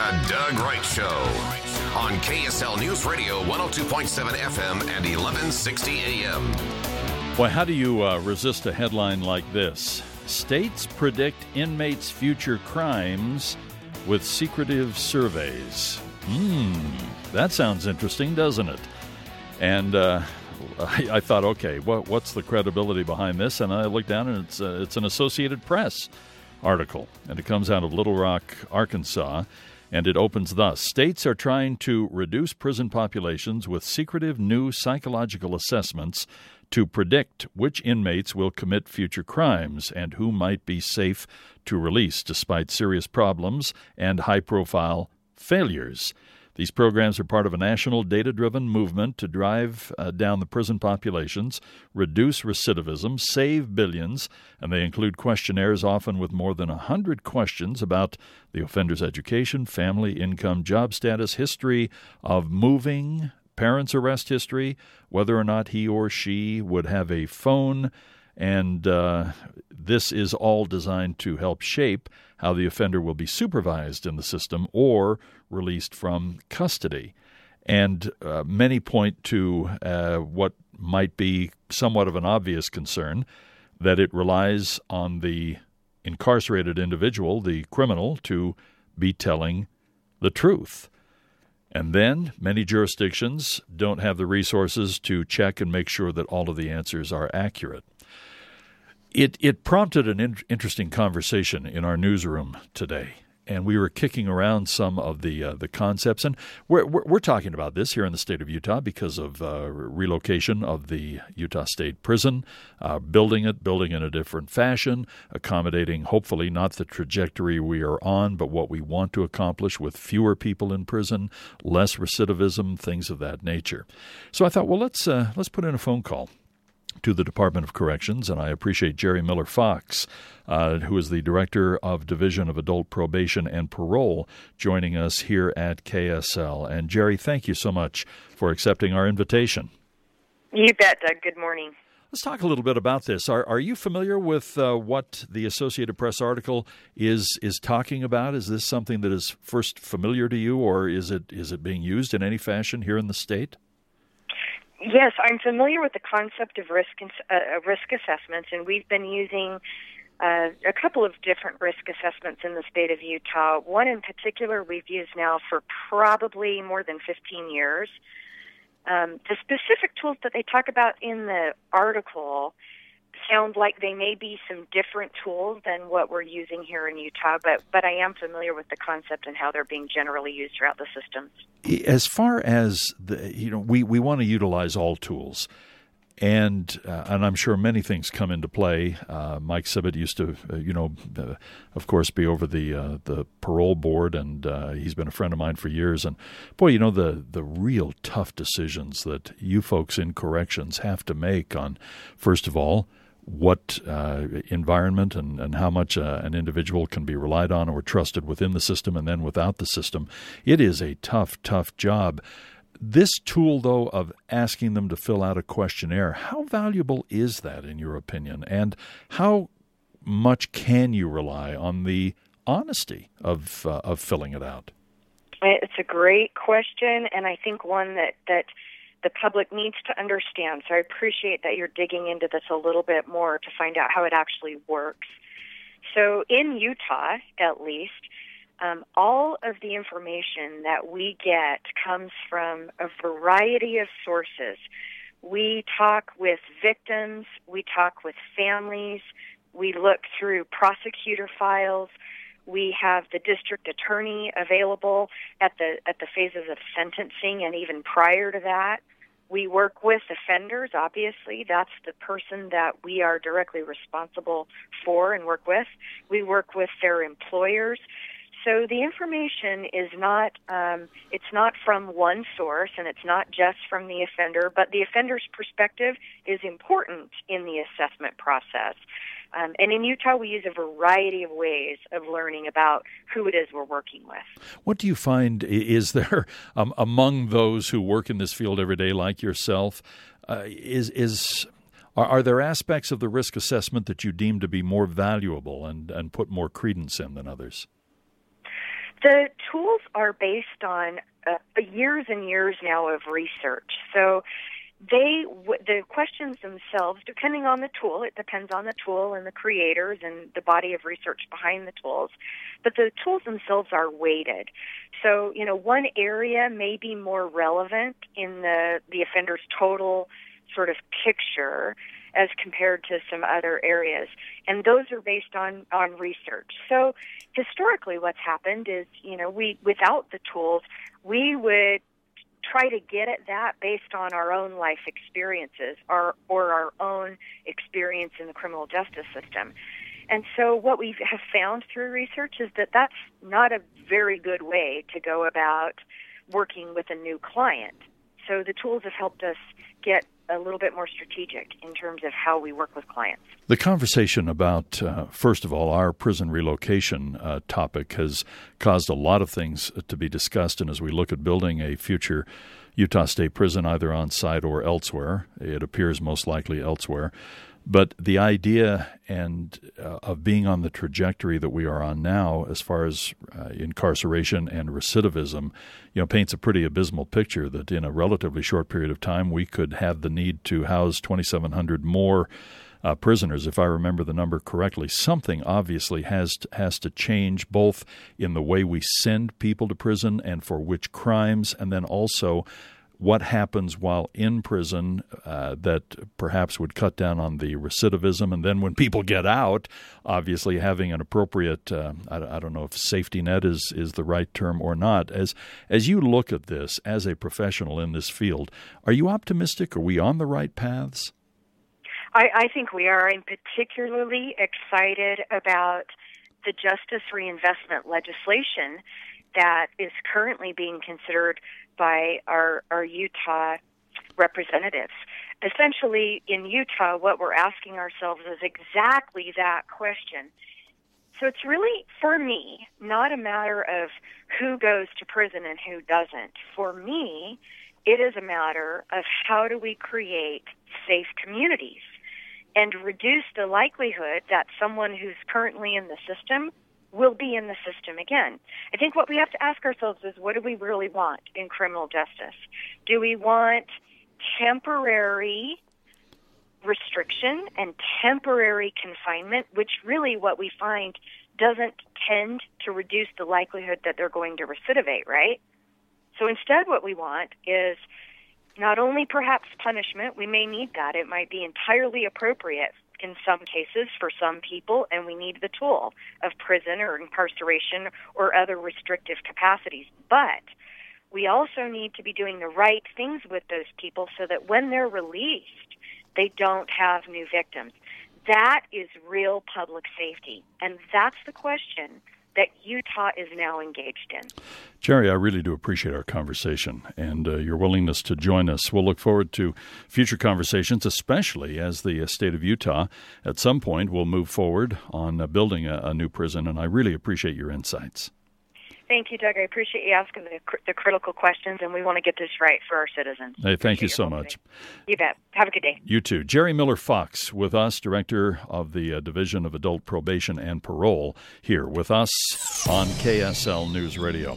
The Doug Wright Show on KSL News Radio 102.7 FM and 1160 AM. Boy, how do you resist a headline like this? States predict inmates' future crimes with secretive surveys. That sounds interesting, doesn't it? And I thought, okay, what's the credibility behind this? And I looked down, and it's an Associated Press article, and it comes out of Little Rock, Arkansas, and it opens thus. States are trying to reduce prison populations with secretive new psychological assessments to predict which inmates will commit future crimes and who might be safe to release despite serious problems and high-profile failures. These programs are part of a national data-driven movement to drive down the prison populations, reduce recidivism, save billions, and they include questionnaires often with more than 100 questions about the offender's education, family, income, job status, history of moving, parents' arrest history, whether or not he or she would have a phone, and this is all designed to help shape how the offender will be supervised in the system or released from custody. And many point to what might be somewhat of an obvious concern, that it relies on the incarcerated individual, the criminal, to be telling the truth. And then many jurisdictions don't have the resources to check and make sure that all of the answers are accurate. It prompted an interesting conversation in our newsroom today, and we were kicking around some of the concepts. And we're talking about this here in the state of Utah because of relocation of the Utah State Prison, building in a different fashion, accommodating hopefully not the trajectory we are on, but what we want to accomplish with fewer people in prison, less recidivism, things of that nature. So I thought, well, let's put in a phone call to the Department of Corrections, and I appreciate Jerry Miller Fox, who is the Director of Division of Adult Probation and Parole, joining us here at KSL. And Jerry, thank you so much for accepting our invitation. You bet, Doug. Good morning. Let's talk a little bit about this. Are you familiar with what the Associated Press article is talking about? Is this something that is first familiar to you, or is it being used in any fashion here in the state? Yes, I'm familiar with the concept of risk assessments, and we've been using a couple of different risk assessments in the state of Utah. One in particular we've used now for probably more than 15 years. The specific tools that they talk about in the article sound like they may be some different tools than what we're using here in Utah, but I am familiar with the concept and how they're being generally used throughout the systems. As far as we want to utilize all tools, and I'm sure many things come into play. Mike Sibbett used to, of course, be over the parole board, and he's been a friend of mine for years. And boy, the real tough decisions that you folks in corrections have to make on, first of all, what environment and how much an individual can be relied on or trusted within the system and then without the system. It is a tough job. This tool, though, of asking them to fill out a questionnaire, how valuable is that in your opinion? And how much can you rely on the honesty of filling it out? It's a great question, and I think one that the public needs to understand. So I appreciate that you're digging into this a little bit more to find out how it actually works. So in Utah, at least, all of the information that we get comes from a variety of sources. We talk with victims, we talk with families, we look through prosecutor files. We have the district attorney available at the phases of sentencing and even prior to that. We work with offenders, obviously. That's the person that we are directly responsible for and work with. We work with their employers. So the information is not, it's not from one source, and it's not just from the offender, but the offender's perspective is important in the assessment process. And in Utah, we use a variety of ways of learning about who it is we're working with. What do you find is there among those who work in this field every day, like yourself, are there aspects of the risk assessment that you deem to be more valuable and put more credence in than others? The tools are based on years and years now of research. So the questions themselves, depending on the tool, it depends on the tool and the creators and the body of research behind the tools, but the tools themselves are weighted. So, one area may be more relevant in the offender's total sort of picture as compared to some other areas. And those are based on research. So historically what's happened is, without the tools, we would try to get at that based on our own life experiences or our own experience in the criminal justice system. And so what we have found through research is that that's not a very good way to go about working with a new client. So the tools have helped us get a little bit more strategic in terms of how we work with clients. The conversation about, first of all, our prison relocation topic has caused a lot of things to be discussed. And as we look at building a future Utah State prison, either on site or elsewhere, it appears most likely elsewhere. But the idea of being on the trajectory that we are on now as far as incarceration and recidivism, paints a pretty abysmal picture that in a relatively short period of time we could have the need to house 2,700 more prisoners, if I remember the number correctly. Something obviously has to change, both in the way we send people to prison and for which crimes, and then also what happens while in prison that perhaps would cut down on the recidivism. And then when people get out, obviously having an appropriate, I don't know if safety net is the right term or not. As you look at this as a professional in this field, are you optimistic? Are we on the right paths? I think we are. I'm particularly excited about the justice reinvestment legislation that is currently being considered by our Utah representatives. Essentially, in Utah, what we're asking ourselves is exactly that question. So it's really, for me, not a matter of who goes to prison and who doesn't. For me, it is a matter of how do we create safe communities and reduce the likelihood that someone who's currently in the system will be in the system again. I think what we have to ask ourselves is, what do we really want in criminal justice? Do we want temporary restriction and temporary confinement, which really what we find doesn't tend to reduce the likelihood that they're going to recidivate, right? So instead what we want is not only perhaps punishment, we may need that. It might be entirely appropriate in some cases for some people, and we need the tool of prison or incarceration or other restrictive capacities. But we also need to be doing the right things with those people so that when they're released, they don't have new victims. That is real public safety, and that's the question that Utah is now engaged in. Jerry, I really do appreciate our conversation and your willingness to join us. We'll look forward to future conversations, especially as the state of Utah at some point will move forward on building a new prison, and I really appreciate your insights. Thank you, Doug. I appreciate you asking the critical questions, and we want to get this right for our citizens. Hey, thank you so much. You bet. Have a good day. You too. Jerry Miller Fox with us, Director of the Division of Adult Probation and Parole, here with us on KSL News Radio.